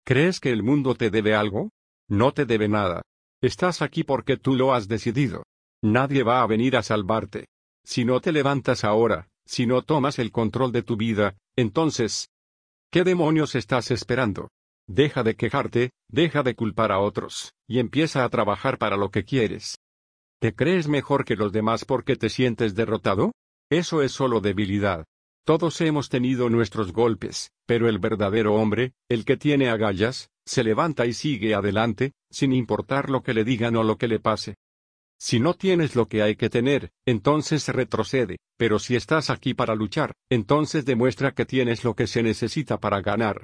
¿Crees que el mundo te debe algo? No te debe nada. Estás aquí porque tú lo has decidido. Nadie va a venir a salvarte. Si no te levantas ahora, si no tomas el control de tu vida, entonces, ¿qué demonios estás esperando? Deja de quejarte, deja de culpar a otros, y empieza a trabajar para lo que quieres. ¿Te crees mejor que los demás porque te sientes derrotado? Eso es solo debilidad. Todos hemos tenido nuestros golpes, pero el verdadero hombre, el que tiene agallas, se levanta y sigue adelante, sin importar lo que le digan o lo que le pase. Si no tienes lo que hay que tener, entonces retrocede, pero si estás aquí para luchar, entonces demuestra que tienes lo que se necesita para ganar.